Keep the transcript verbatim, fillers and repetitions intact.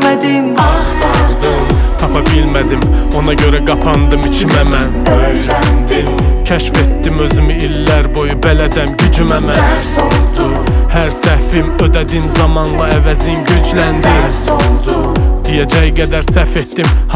bilmədim, axtardım, tapa bilmədim, ona görə qapandım içimə mən. öyrəndim, kəşf etdim özümü illər boyu, bələdəm gücümə mən. dərs oldu, Hər səhvim ödədim zamanla, əvəzin gücləndi. dərs oldu, Deyəcək qədər səhv etdim,